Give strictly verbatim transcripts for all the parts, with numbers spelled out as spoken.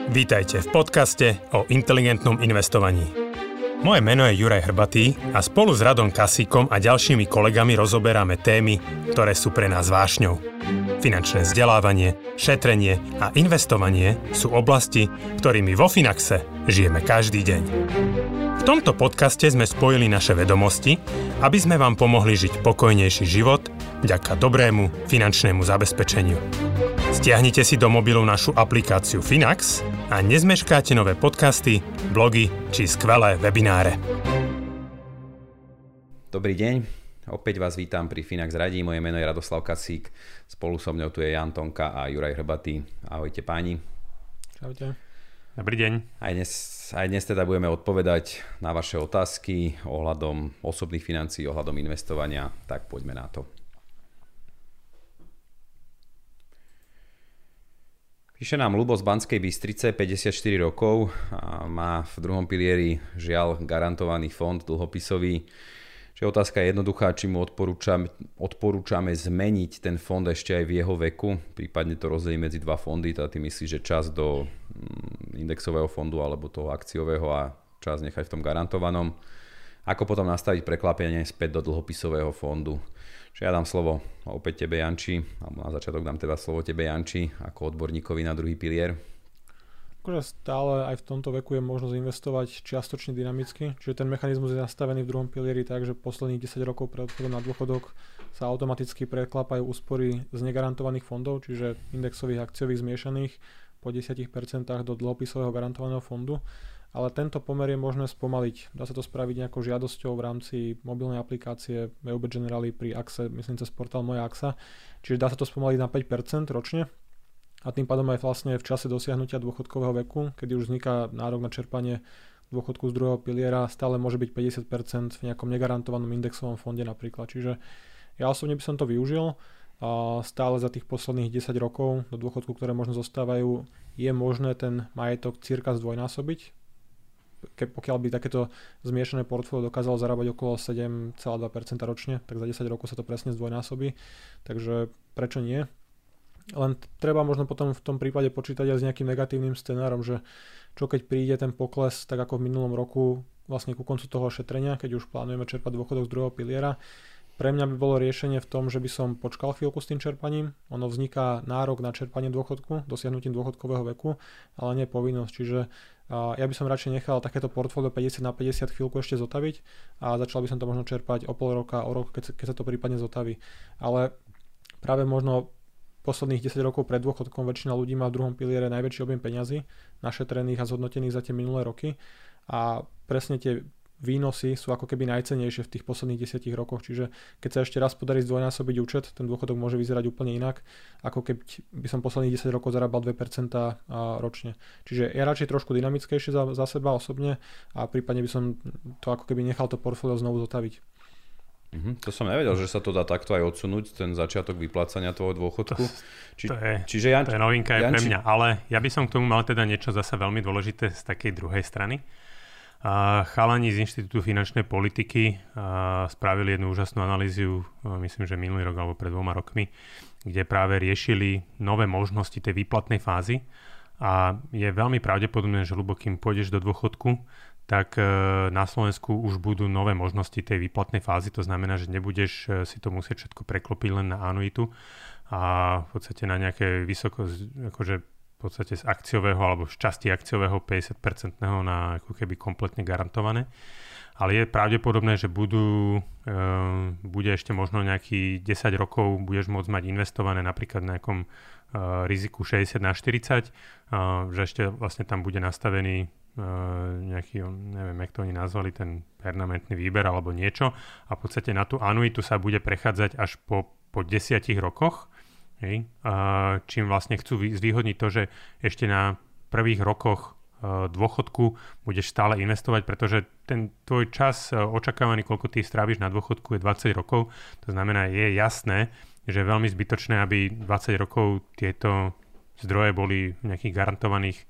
Vítajte v podcaste o inteligentnom investovaní. Moje meno je Juraj Hrbatý a spolu s Radom Kasíkom a ďalšími kolegami rozoberáme témy, ktoré sú pre nás vášňou. Finančné vzdelávanie, šetrenie a investovanie sú oblasti, ktorými vo Finaxe žijeme každý deň. V tomto podcaste sme spojili naše vedomosti, aby sme vám pomohli žiť pokojnejší život vďaka dobrému finančnému zabezpečeniu. Stiahnite si do mobilu našu aplikáciu Finax a nezmeškáte nové podcasty, blogy či skvelé webináre. Dobrý deň, opäť vás vítam pri Finax radí. Moje meno je Radoslav Kasík, spolu so mnou tu je Jan Tonka a Juraj Hrbatý. Ahojte páni. Čaute. Dobrý deň. Aj dnes, aj dnes teda budeme odpovedať na vaše otázky ohľadom osobných financií, ohľadom investovania, tak poďme na to. Píše nám Ľubo z Banskej Bystrice, päťdesiatštyri rokov, a má v druhom pilieri žiaľ garantovaný fond dlhopisový. Čiže otázka je jednoduchá, či mu odporúčame, odporúčame zmeniť ten fond ešte aj v jeho veku, prípadne to rozdeliť medzi dva fondy, teda ty myslíš, že čas do indexového fondu alebo toho akciového a čas nechať v tom garantovanom. Ako potom nastaviť preklápenie späť do dlhopisového fondu. Čiže ja dám slovo opäť tebe, Janči, alebo na začiatok dám teda slovo tebe, Janči, ako odborníkovi na druhý pilier. Akože stále aj v tomto veku je možnosť investovať čiastočne dynamicky, čiže ten mechanizmus je nastavený v druhom pilieri tak, že posledných desať rokov pred odchodom na dôchodok sa automaticky preklápajú úspory z negarantovaných fondov, čiže indexových, akciových zmiešaných po desať percent do dlhopisového garantovaného fondu. Ale tento pomer je možné spomaliť. Dá sa to spraviť nejakou žiadosťou v rámci mobilnej aplikácie vé ú bé Generali pri Axe, myslím cez portál Moja Axa. Čiže dá sa to spomaliť na päť percent ročne a tým pádom aj vlastne v čase dosiahnutia dôchodkového veku, kedy už vzniká nárok na čerpanie dôchodku z druhého piliera, stále môže byť päťdesiat percent v nejakom negarantovanom indexovom fonde napríklad. Čiže ja osobne by som to využil. A stále za tých posledných desať rokov do dôchodku, ktoré možno zostávajú, je možné ten majetok cirka zdvojnásobiť. Ke, pokiaľ by takéto zmiešané portfólio dokázalo zarábať okolo sedem celá dva percenta ročne, tak za desať rokov sa to presne zdvojnásobí, takže prečo nie? Len treba možno potom v tom prípade počítať aj s nejakým negatívnym scenárom, že čo keď príde ten pokles, tak ako v minulom roku vlastne ku koncu toho šetrenia, keď už plánujeme čerpať dôchodok z druhého piliera. Pre mňa by bolo riešenie v tom, že by som počkal chvíľku s tým čerpaním. Ono vzniká nárok na čerpanie dôchodku, dosiahnutím dôchodkového veku, ale nie povinnosť. Čiže uh, ja by som radšej nechal takéto portfólio päťdesiat na päťdesiat chvíľku ešte zotaviť a začal by som to možno čerpať o pol roka, o rok, keď, keď sa to prípadne zotaví. Ale práve možno posledných desať rokov pred dôchodkom väčšina ľudí má v druhom piliere najväčší objem peňazí, našetrených a zhodnotených za tie minulé roky a presne tie výnosy sú ako keby najcennejšie v tých posledných desiatich rokoch, čiže keď sa ešte raz podarí zdvojnásobiť účet, ten dôchodok môže vyzerať úplne inak, ako keď by som posledných desať rokov zarábal dve percentá ročne. Čiže ja radšej trošku dynamickejšie za, za seba osobne a prípadne by som to ako keby nechal to portfólio znovu zotaviť. Mhm, to som nevedel, že sa to dá takto aj odsunúť, ten začiatok vyplácania tvojho dôchodku. Či, to, je, čiže Jan, to je novinka aj Janči... pre mňa, ale ja by som k tomu mal teda niečo zase veľmi dôležité z takej druhej strany. Uh, chalani z Inštitútu finančnej politiky uh, spravili jednu úžasnú analýzu, uh, myslím, že minulý rok alebo pred dvoma rokmi, kde práve riešili nové možnosti tej výplatnej fázy a je veľmi pravdepodobné, že ľubo, kým pôjdeš do dôchodku, tak uh, na Slovensku už budú nové možnosti tej výplatnej fázy, to znamená, že nebudeš uh, si to musieť všetko preklopiť len na anuitu a v podstate na nejaké vysoko, akože v podstate z akciového alebo z časti akciového päťdesiat percent na ako keby kompletne garantované. Ale je pravdepodobné, že budú, e, bude ešte možno nejaký desať rokov budeš môcť mať investované napríklad na nejakom e, riziku šesťdesiat na štyridsať, e, že ešte vlastne tam bude nastavený e, nejaký, neviem, jak to oni nazvali, ten permanentný výber alebo niečo a v podstate na tú anuitu sa bude prechádzať až po, po desiatich rokoch. Hej. Čím vlastne chcú zvýhodniť to, že ešte na prvých rokoch dôchodku budeš stále investovať, pretože ten tvoj čas očakávaný, koľko ty stráviš na dôchodku, je dvadsať rokov. To znamená, je jasné, že je veľmi zbytočné, aby dvadsať rokov tieto zdroje boli v nejakých garantovaných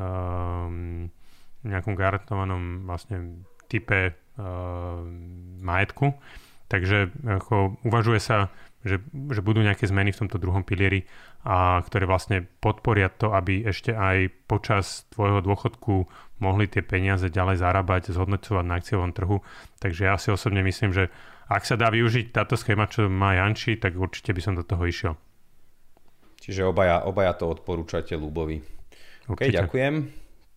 um, nejakom garantovanom vlastne type um, majetku. Takže ako uvažuje sa že, že budú nejaké zmeny v tomto druhom pilieri, a ktoré vlastne podporia to, aby ešte aj počas tvojho dôchodku mohli tie peniaze ďalej zarábať, zhodnocovať na akciovom trhu. Takže ja si osobne myslím, že ak sa dá využiť táto schéma, čo má Janči, tak určite by som do toho išiel. Čiže obaja, obaja to odporúčate Ľubovi. OK, ďakujem.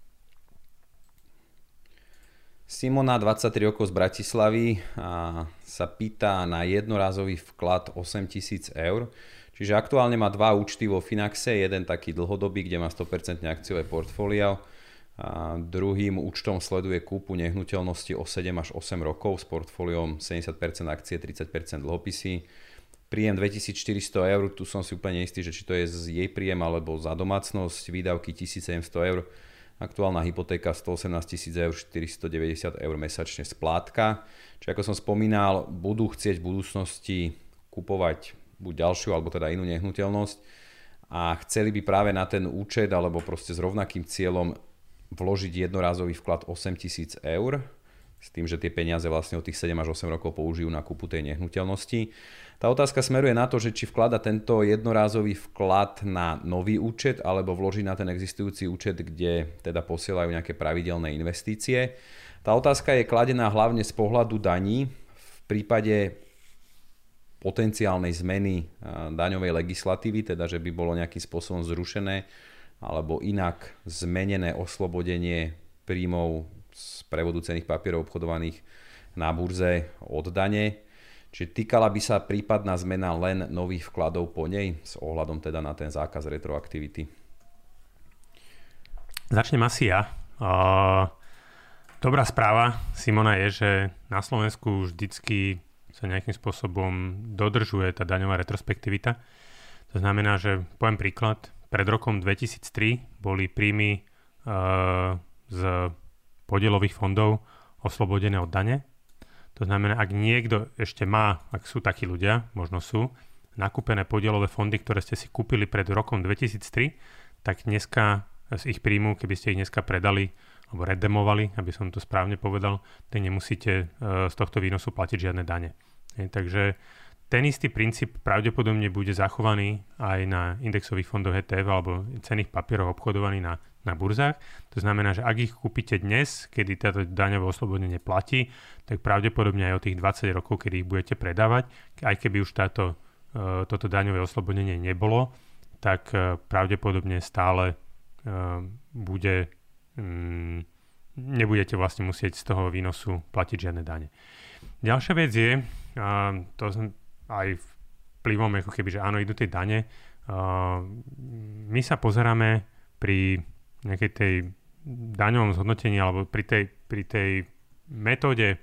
Simona, dvadsaťtri rokov z Bratislavy, a sa pýta na jednorázový vklad osem tisíc eur. Čiže aktuálne má dva účty vo Finaxe, jeden taký dlhodobý, kde má sto percent akciové portfólio. A druhým účtom sleduje kúpu nehnuteľnosti o sedem až osem rokov s portfóliom sedemdesiat percent akcie, tridsať percent dlhopisy. Príjem dvetisícštyristo eur, tu som si úplne istý, že či to je z jej príjem alebo za domácnosť, výdavky tisícsedemsto eur. Aktuálna hypotéka stoosemnásť tisíc eur, štyristodeväťdesiat eur mesačne splátka. Čiže ako som spomínal, budú chcieť v budúcnosti kupovať buď ďalšiu, alebo teda inú nehnuteľnosť a chceli by práve na ten účet, alebo proste s rovnakým cieľom vložiť jednorázový vklad osem tisíc eur, s tým, že tie peniaze vlastne od tých sedem až osem rokov použijú na kúpu tej nehnuteľnosti. Tá otázka smeruje na to, že či vklada tento jednorázový vklad na nový účet alebo vloží na ten existujúci účet, kde teda posielajú nejaké pravidelné investície. Tá otázka je kladená hlavne z pohľadu daní v prípade potenciálnej zmeny daňovej legislatívy, teda že by bolo nejakým spôsobom zrušené alebo inak zmenené oslobodenie príjmov z prevodu cenných papierov obchodovaných na burze od dane. Čiže týkala by sa prípadná zmena len nových vkladov po nej s ohľadom teda na ten zákaz retroaktivity? Začnem asi ja. Uh, dobrá správa, Simona, je, že na Slovensku vždycky sa nejakým spôsobom dodržuje tá daňová retrospektivita. To znamená, že poviem príklad, pred rokom dvetisíctri boli príjmy uh, z podielových fondov oslobodené od dane. To znamená, ak niekto ešte má, ak sú takí ľudia, možno sú, nakúpené podielové fondy, ktoré ste si kúpili pred rokom dvetisíctri, tak dneska z ich príjmu, keby ste ich dneska predali alebo redemovali, aby som to správne povedal, tak nemusíte z tohto výnosu platiť žiadne dane. Takže ten istý princíp pravdepodobne bude zachovaný aj na indexových fondoch é té ef alebo cenných papierov obchodovaných na, na burzách. To znamená, že ak ich kúpite dnes, kedy táto daňové oslobodenie platí, tak pravdepodobne aj o tých dvadsať rokov, kedy ich budete predávať, aj keby už táto, toto daňové oslobodenie nebolo, tak pravdepodobne stále bude, nebudete vlastne musieť z toho výnosu platiť žiadne dane. Ďalšia vec je, to aj vplyvom, ako keby, že áno, idú tie dane. My sa pozeráme pri nejakej tej daňovom zhodnotení alebo pri tej, pri tej metóde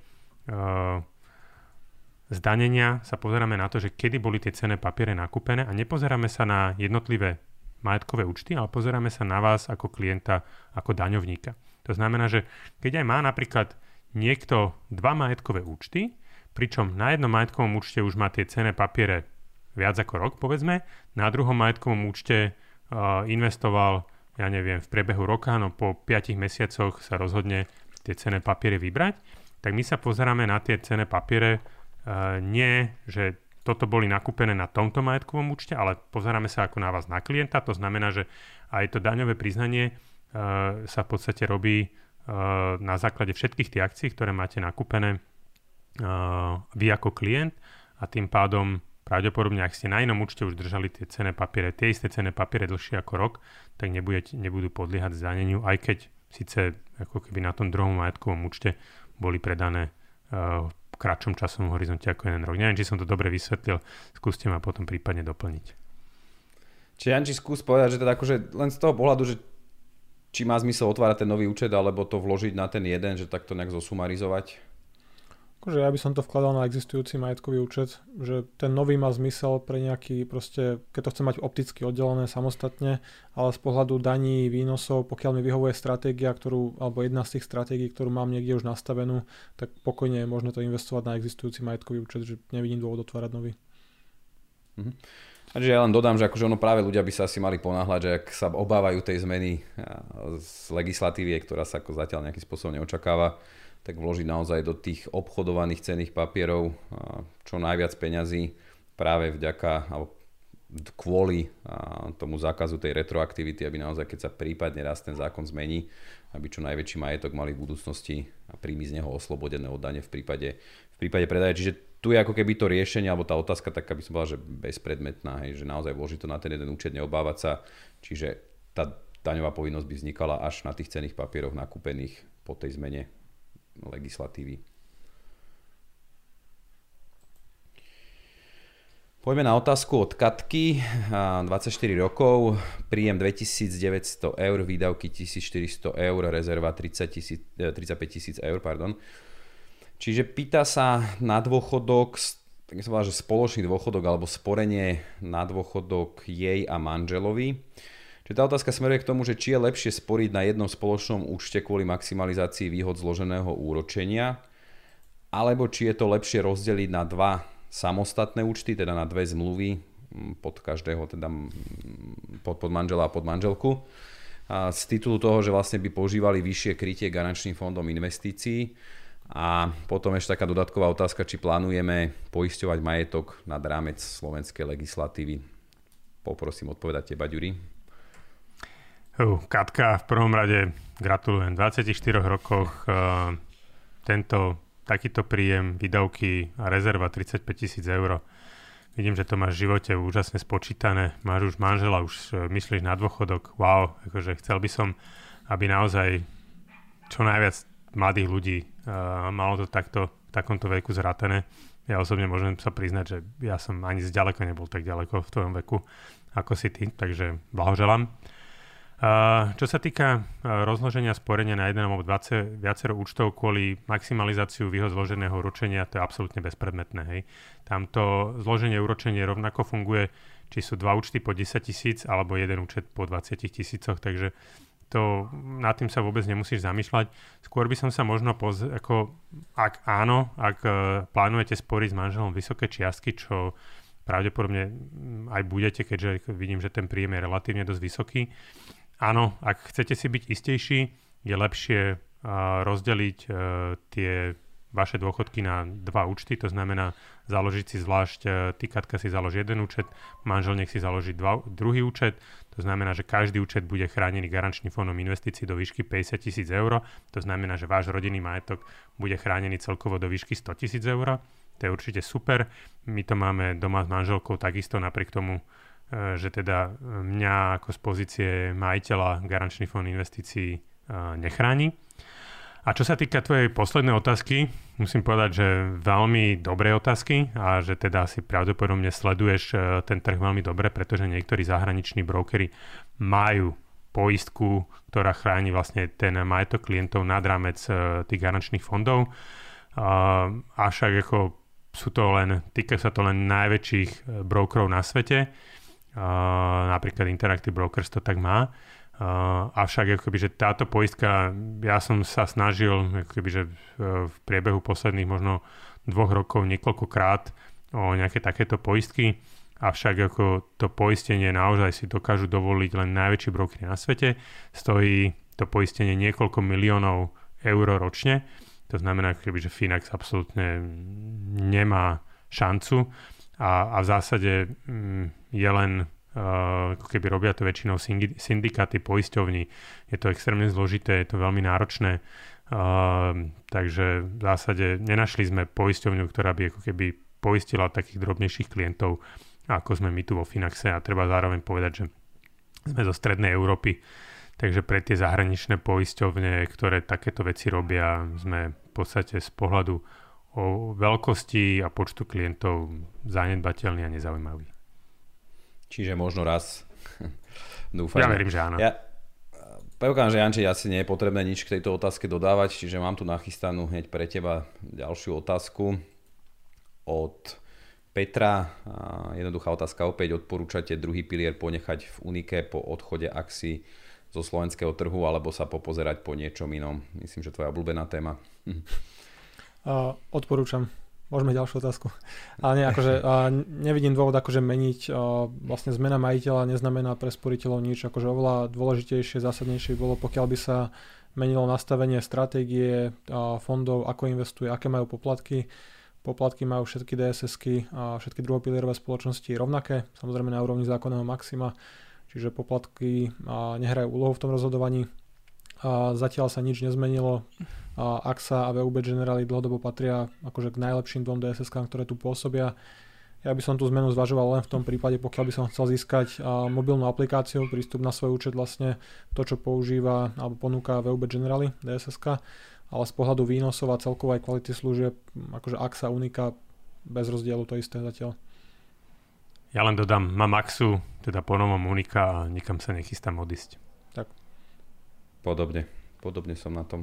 zdanenia sa pozeráme na to, že kedy boli tie cenné papiere nakúpené a nepozeráme sa na jednotlivé majetkové účty, ale pozeráme sa na vás ako klienta, ako daňovníka. To znamená, že keď aj má napríklad niekto dva majetkové účty, pričom na jednom majetkovom účte už má tie cenné papiere viac ako rok, povedzme, na druhom majetkovom účte uh, investoval, ja neviem, v priebehu roka, no po piatich mesiacoch sa rozhodne tie cenné papiere vybrať, tak my sa pozeráme na tie cenné papiere uh, nie, že toto boli nakúpené na tomto majetkovom účte, ale pozeráme sa ako na vás, na klienta. To znamená, že aj to daňové priznanie uh, sa v podstate robí uh, na základe všetkých tých akcií, ktoré máte nakúpené uh, vy ako klient a tým pádom pravdepodobne, ak ste na inom účte už držali tie cenné papiere, tie isté cenné papiere dlhšie ako rok, tak nebudete, nebudú podliehať zdaneniu, aj keď síce ako keby na tom druhom majetkovom účte boli predané uh, v kratšom časovom horizonte ako jeden rok. Neviem, či som to dobre vysvetlil, skúste ma potom prípadne doplniť. Čiže Janči, skús povedať, že teda akože len z toho pohľadu, že či má zmysel otvárať ten nový účet, alebo to vložiť na ten jeden, že takto nejak zosumarizovať? Akože ja by som to vkladal na existujúci majetkový účet, že ten nový má zmysel pre nejaký proste, keď to chcem mať opticky oddelené samostatne, ale z pohľadu daní, výnosov, pokiaľ mi vyhovuje stratégia, ktorú, alebo jedna z tých stratégií, ktorú mám niekde už nastavenú, tak pokojne je možné to investovať na existujúci majetkový účet, že nevidím dôvod otvárať nový. Mhm. Takže ja len dodám, že akože ono práve ľudia by sa asi mali ponáhľať, že ak sa obávajú tej zmeny z legislatívy, ktorá sa ako zatiaľ nejakým spôsobom neočakáva, tak vložiť naozaj do tých obchodovaných cenných papierov čo najviac peňazí, práve vďaka alebo kvôli tomu zákazu tej retroaktivity, aby naozaj, keď sa prípadne raz ten zákon zmení, aby čo najväčší majetok mali v budúcnosti a príjmy z neho oslobodené od dane v prípade, v prípade predaja. Čiže tu je ako keby to riešenie, alebo tá otázka taká by som povedal, že bezpredmetná, hej, že naozaj vložiť to na ten jeden účet, neobávať sa. Čiže tá daňová povinnosť by vznikala až na tých cenných papieroch nakúpených po tej zmene legislatívy. Poďme na otázku od Katky, dvadsaťštyri rokov, príjem dvetisícdeväťsto eur, výdavky tisícštyristo eur, rezerva tridsaťpäť tisíc eur, pardon. Čiže pýta sa na dôchodok, tak som povedal, že spoločný dôchodok alebo sporenie na dôchodok jej a manželovi. Čiže tá otázka smeruje k tomu, že či je lepšie sporiť na jednom spoločnom účte kvôli maximalizácii výhod zloženého úročenia, alebo či je to lepšie rozdeliť na dva samostatné účty, teda na dve zmluvy pod každého, teda pod, pod manžela a pod manželku. A z titulu toho, že vlastne by používali vyššie krytie garančným fondom investícií. A potom ešte taká dodatková otázka, či plánujeme poisťovať majetok nad rámec slovenskej legislatívy. Poprosím odpovedať teba, Ďuri. Uh, Katka, v prvom rade gratulujem. V dvadsaťštyroch rokoch uh, tento takýto príjem, výdavky a rezerva tridsaťpäť tisíc eur. Vidím, že to máš v živote úžasne spočítané. Máš už manžela, už myslíš na dôchodok. Wow, akože chcel by som, aby naozaj čo najviac mladých ľudí uh, malo to takto v takomto veku zrátené. Ja osobne môžem sa priznať, že ja som ani zďaleka nebol tak ďaleko v tvojom veku, ako si ty, takže blahoželám. Uh, čo sa týka uh, rozloženia sporenia na jeden alebo dvadsať viacero účtov kvôli maximalizáciu výhod zloženého úročenia, to je absolútne bezpredmetné. Hej. Tamto zloženie úročenia rovnako funguje, či sú dva účty po desať tisíc alebo jeden účet po dvadsať tisícoch, takže to, nad tým sa vôbec nemusíš zamýšľať. Skôr by som sa možno, poz, ako, ak áno, ak uh, plánujete sporiť s manželom vysoké čiastky, čo pravdepodobne aj budete, keďže vidím, že ten príjem je relatívne dosť vysoký. Áno, ak chcete si byť istejší, je lepšie uh, rozdeliť uh, tie vaše dôchodky na dva účty, to znamená založiť si zvlášť, uh, ty Katka si založí jeden účet, manžel nech si založí dva, druhý účet, to znamená, že každý účet bude chránený garančným fondom investícií do výšky päťdesiat tisíc eur, to znamená, že váš rodinný majetok bude chránený celkovo do výšky sto tisíc eur, to je určite super, my to máme doma s manželkou takisto, napriek tomu, že teda mňa ako z pozície majiteľa garančný fond investícií nechráni. A čo sa týka tvojej poslednej otázky, musím povedať, že veľmi dobré otázky a že teda si pravdepodobne sleduješ ten trh veľmi dobre, pretože niektorí zahraniční brokery majú poistku, ktorá chráni vlastne ten majetok klientov nad rámec tých garančných fondov. Avšak ako sú to len, týka sa to len najväčších brokerov na svete. Uh, napríklad Interactive Brokers to tak má. Uh, avšak akoby, že táto poistka, ja som sa snažil akoby, že v priebehu posledných možno dvoch rokov niekoľkokrát o nejaké takéto poistky, avšak ako to poistenie naozaj si dokážu dovoliť len najväčší brokery na svete. Stojí to poistenie niekoľko miliónov eur ročne. To znamená, akoby, že Finax absolútne nemá šancu. A, a v zásade mm, je len, uh, ako keby robia to väčšinou syndikáty poisťovní. Je to extrémne zložité, je to veľmi náročné. Uh, takže v zásade nenašli sme poisťovňu, ktorá by ako keby poistila takých drobnejších klientov, ako sme my tu vo Finaxe. A treba zároveň povedať, že sme zo strednej Európy. Takže pre tie zahraničné poisťovne, ktoré takéto veci robia, sme v podstate z pohľadu o veľkosti a počtu klientov zanedbateľný a nezaujímavý. Čiže možno raz. Dúfam. Ja verím, že áno. Ja, Pevkám, že Janči, asi nie je potrebné nič k tejto otázke dodávať, čiže mám tu nachystanú hneď pre teba ďalšiu otázku od Petra. Jednoduchá otázka opäť. Odporúčate druhý pilier ponechať v Unike po odchode akcií zo slovenského trhu alebo sa popozerať po niečom inom? Myslím, že tvoja obľúbená téma. Uh, odporúčam. Môžeme ďalšiu otázku. Ale nie, akože uh, nevidím dôvod akože meniť. Uh, vlastne zmena majiteľa neznamená pre sporiteľov nič. Akože oveľa dôležitejšie, zásadnejšie bolo, pokiaľ by sa menilo nastavenie stratégie uh, fondov, ako investuje, aké majú poplatky. poplatky majú všetky dé es esky a všetky druhopilierové spoločnosti rovnaké, samozrejme na úrovni zákonného maxima, čiže poplatky nehrajú úlohu v tom rozhodovaní. A zatiaľ sa nič nezmenilo. A á x a a vé ú bé Generali dlhodobo patria akože k najlepším dvom dé es eskám, ktoré tu pôsobia. Ja by som tú zmenu zvažoval len v tom prípade, pokiaľ by som chcel získať mobilnú aplikáciu, prístup na svoj účet, vlastne to, čo používa alebo ponúka vé ú bé Generali dé es eska, ale z pohľadu výnosov a celkovej kvality služieb, akože á x a Unica bez rozdielu to isté zatiaľ. Ja len dodám, mám á x u, teda po novom Unica a nikam sa nechystám odísť. Tak. Podobne, podobne som na tom.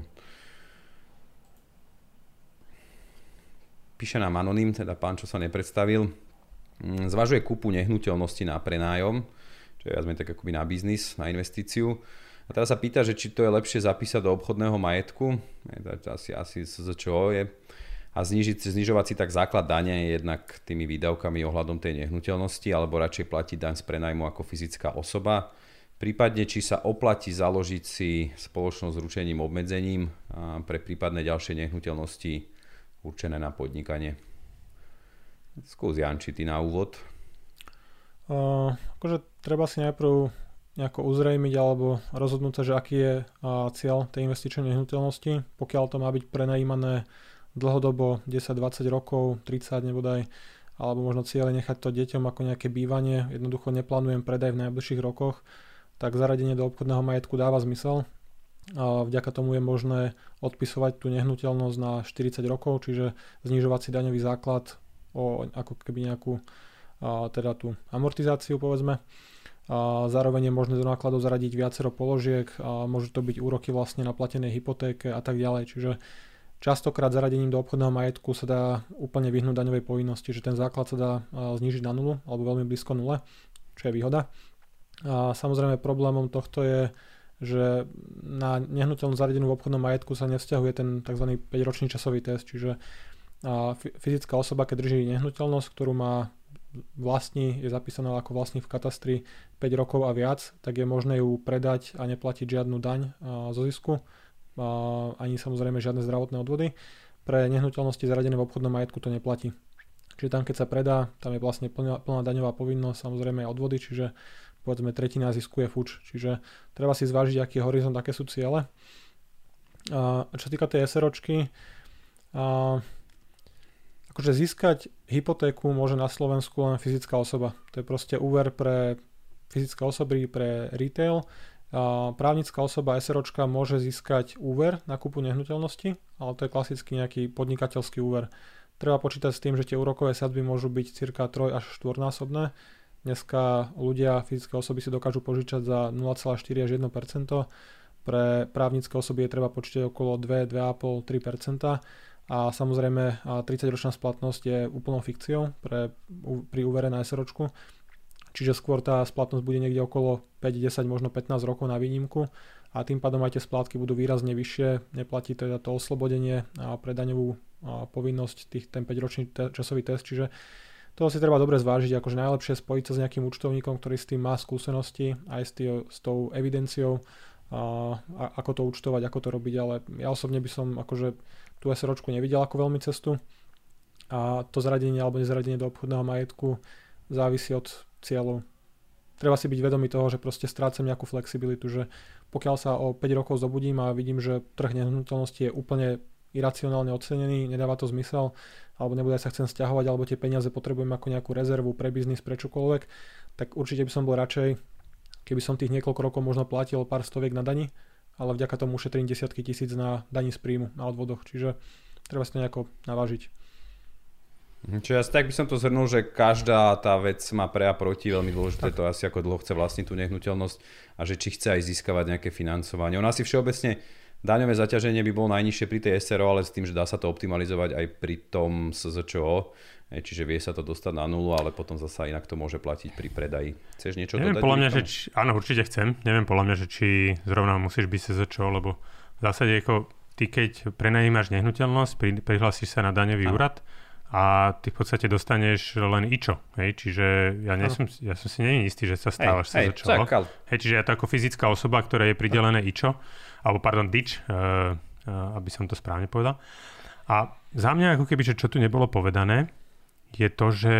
Píše nám anonym, teda pán, čo sa nepredstavil. Zvažuje kúpu nehnuteľnosti na prenájom, čo je viac menej tak akoby na biznis, na investíciu. A teraz sa pýta, že či to je lepšie zapísať do obchodného majetku, asi, asi z čoho je, a znižiť, znižovať si tak základ dane jednak tými výdavkami ohľadom tej nehnuteľnosti, alebo radšej platiť daň z prenajmu ako fyzická osoba. Prípadne, či sa oplatí založiť si spoločnosť s ručením obmedzením pre prípadné ďalšie nehnuteľnosti určené na podnikanie. Skús, Janči, ty na úvod. Uh, akože treba si najprv nejako uzrejmiť alebo rozhodnúť sa, že aký je uh, cieľ tej investičnej nehnuteľnosti. Pokiaľ to má byť prenajímané dlhodobo desať dvadsať rokov, tridsať nebodaj, alebo možno cieľe nechať to deťom ako nejaké bývanie, jednoducho neplánujem predaj v najbližších rokoch, tak zaradenie do obchodného majetku dáva zmysel. A vďaka tomu je možné odpisovať tú nehnuteľnosť na štyridsať rokov, čiže znižovať si daňový základ o ako keby nejakú a, teda tú amortizáciu, povedzme. A zároveň je možné do nákladov zaradiť viacero položiek a môžu to byť úroky vlastne na platenej hypotéke a tak ďalej. Čiže častokrát zaradením do obchodného majetku sa dá úplne vyhnúť daňovej povinnosti, že ten základ sa dá znížiť na nulu alebo veľmi blízko nule, čo je výhoda. A samozrejme problémom tohto je, že na nehnuteľnú zaradenú v obchodnom majetku sa nevzťahuje ten tzv. päťročný časový test, čiže fyzická osoba, keď drží nehnuteľnosť, ktorú má vlastní, je zapísaná ako vlastník v katastri päť rokov a viac, tak je možné ju predať a neplatiť žiadnu daň zo zisku, ani samozrejme žiadne zdravotné odvody. Pre nehnuteľnosti zaradené v obchodnom majetku to neplatí. Čiže tam, keď sa predá, tam je vlastne plná, plná daňová povinnosť, samozrejme aj odvody, čiže povedzme tretina zisku je fuč. Čiže treba si zvážiť, aký je horizont, aké sú ciele. A čo týka tej SROčky, a akože získať hypotéku môže na Slovensku len fyzická osoba. To je proste úver pre fyzické osoby, pre retail. A právnická osoba SROčka môže získať úver na kúpu nehnuteľnosti, ale to je klasicky nejaký podnikateľský úver. Treba počítať s tým, že tie úrokové sadzby môžu byť cirka tri až štvornásobné. Dneska ľudia, fyzické osoby si dokážu požičať za nula celá štyri až jedno percento. Pre právnické osoby je treba počítať okolo dva, dva celá päť, tri percentá. A samozrejme tridsaťročná splatnosť je úplnou fikciou pre, pri úvere na SROčku. Čiže skôr tá splatnosť bude niekde okolo päť, desať, možno pätnásť rokov na výnimku. A tým pádom aj tie splátky budú výrazne vyššie. Neplatí teda to oslobodenie a pre daňovú povinnosť tých, ten päťročný te- časový test. Čiže toho si treba dobre zvážiť, akože najlepšie spojiť sa s nejakým účtovníkom, ktorý s tým má skúsenosti, aj s, tý, s tou evidenciou, a, a ako to účtovať, ako to robiť, ale ja osobne by som akože tú SROčku nevidel ako veľmi cestu a to zaradenie alebo nezaradenie do obchodného majetku závisí od cieľov. Treba si byť vedomý toho, že proste strácam nejakú flexibilitu, že pokiaľ sa o päť rokov zobudím a vidím, že trh nehnuteľnosti je úplne iracionálne ocenený, nedáva to zmysel, alebo nebude sa chcem sťahovať, alebo tie peniaze potrebujem ako nejakú rezervu pre biznis, pre čokoľvek, tak určite by som bol radšej, keby som tých niekoľko rokov možno platil pár stoviek na dani, ale vďaka tomu ušetrím desiatky tisíc na daní z príjmu, na odvodoch, čiže treba si to nejako navážiť. Čiže asi tak by som to zhrnul, že každá tá vec má pre a proti, veľmi dôležité to asi ako dlho chce vlastniť tú nehnuteľnosť a že či chce aj získavať nejaké financovanie. Ono asi všeobecne daňové zaťaženie by bolo najnižšie pri tej SRO, ale s tým, že dá sa to optimalizovať aj pri tom es zet čé ó, čiže vie sa to dostať na nulu, ale potom zasa inak to môže platiť pri predaji. Chceš niečo Neviem, dodať? podľa mňa, že či, áno, určite chcem. Neviem podľa mňa, že či zrovna musíš byť es zet čé ó, lebo v zásade ako ty keď prenajímaš nehnuteľnosť, pri, prihlásiš sa na daňový áno. úrad a ty v podstate dostaneš len ičo. Hej? Čiže ja, nie som, ja som si nie istý, že sa stávaš es zet čé ó. Hej, čiže ja to ako fyzická osoba, ktorá je pridelené ičo, alebo pardon, dič, uh, uh, aby som to správne povedal. A za mňa, ako keby, že čo tu nebolo povedané, je to, že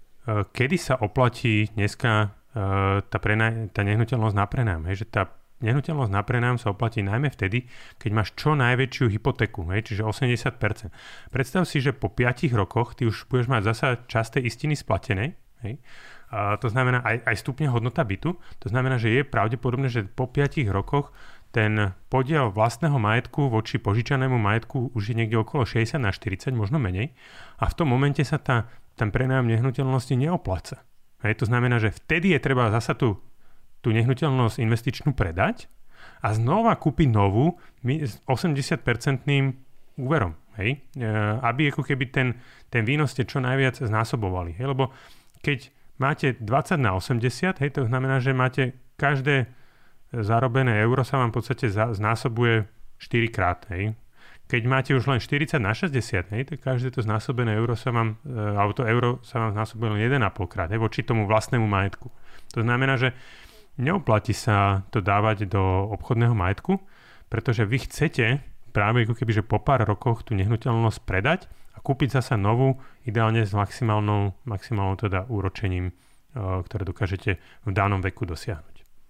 kedy sa oplatí dneska tá, prenaj- tá nehnuteľnosť na prenám. Hej? Že tá nehnuteľnosť na prenám sa oplatí najmä vtedy, keď máš čo najväčšiu hypotéku, hej? Čiže osemdesiat percent. Predstav si, že po piatich rokoch ty už budeš mať zasa časť tej istiny splatenej. Hej? A to znamená aj, aj stupne hodnota bytu. To znamená, že je pravdepodobné, že po piatich rokoch ten podiel vlastného majetku voči požičanému majetku už je niekde okolo šesťdesiat na štyridsať, možno menej. A v tom momente sa tá, ten prenájom nehnuteľnosti neopláca. Hej, to znamená, že vtedy je treba zasa tú, tú nehnuteľnosť investičnú predať a znova kúpiť novú osemdesiat percentným úverom. Hej? E, aby ako keby ten, ten výnos ste čo najviac znásobovali. Hej? Lebo keď máte dvadsať na osemdesiat, hej, to znamená, že máte každé zarobené euro sa vám v podstate znásobuje štyri krát. Hej? Keď máte už len štyridsať na šesťdesiat, hej, tak každé to znásobené euro sa vám, alebo to euro sa vám znásobuje len jeden a pol krát, hej, voči tomu vlastnému majetku. To znamená, že neoplatí sa to dávať do obchodného majetku, pretože vy chcete práve ako keby, že po pár rokoch tú nehnuteľnosť predať a kúpiť zasa novú, ideálne s maximálnou, maximálnou teda úročením, ktoré dokážete v danom veku dosiahnuť.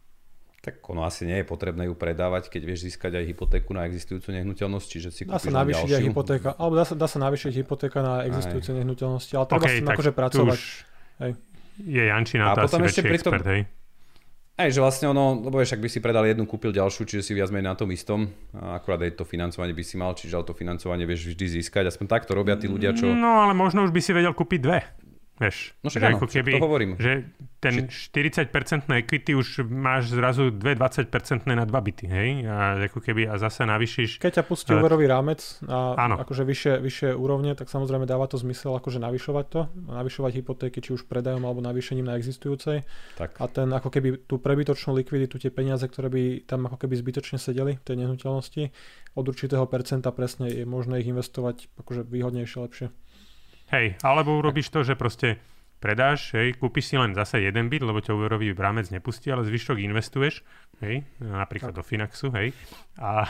Tak ono asi nie je potrebné ju predávať, keď vieš získať aj hypotéku na existujúcu nehnuteľnosť, čiže si dá kúpiš sa navýšiť ďalšiu. aj hypotéka, alebo dá sa, dá sa navýšiť hypotéka na existujúce aj nehnuteľnosti, ale treba okay, s tým akože pracovať. Hej. Je Janči na to asi väčší expert, hej? Aj, že vlastne ono, lebo vieš, ak by si predal jednu, kúpil ďalšiu, čiže si viac menej na tom istom, a akurát aj to financovanie by si mal, čiže to financovanie vieš vždy získať, aspoň tak to robia tí ľudia, čo... No ale možno už by si vedel kúpiť dve. Vieš, no, že áno, ako keby, to hovorím. Že ten štyridsať percent equity už máš zrazu dve dvadsať percent na dva byty, hej? A ako keby a zase navýšiš... Keď ťa pustí úverový rámec a áno. akože vyššie, vyššie úrovne, tak samozrejme dáva to zmysel akože navyšovať to, navyšovať hypotéky, či už predajom alebo navýšením na existujúcej. Tak. A ten ako keby tú prebytočnú likviditu, tie peniaze, ktoré by tam ako keby zbytočne sedeli v tej nehnuteľnosti, od určitého percenta presne je možné ich investovať akože výhodnejšie, lepšie. Hej, alebo urobíš to, že proste predáš, hej, kúpiš si len zase jeden byt, lebo ťa úverový rámec nepustí, ale zvyšok investuješ, hej, napríklad tak. do Finaxu, hej, a,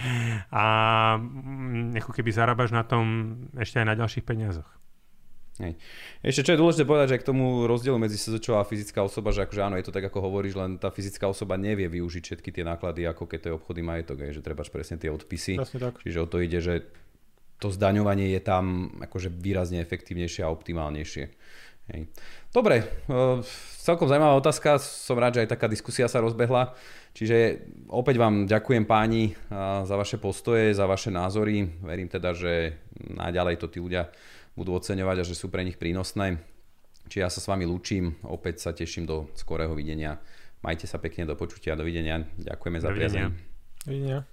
a ako keby zarábaš na tom ešte aj na ďalších peniazoch. Hej. Ešte čo je dôležité povedať, že k tomu rozdielu medzi es zet čo a fyzická osoba, že akože áno, je to tak, ako hovoríš, len tá fyzická osoba nevie využiť všetky tie náklady, ako keď to je obchodný majetok, hej, že trebáš presne tie odpisy. Čiže o to ide, že to zdaňovanie je tam akože výrazne efektívnejšie a optimálnejšie. Hej. Dobre, celkom zaujímavá otázka, som rád, že aj taká diskusia sa rozbehla. Čiže opäť vám ďakujem páni za vaše postoje, za vaše názory. Verím teda, že naďalej to tí ľudia budú oceňovať a že sú pre nich prínosné. Čiže ja sa s vami lúčim, opäť sa teším do skorého videnia. Majte sa pekne, do počutia, dovidenia. Ďakujeme za priazeň. Dovidenia.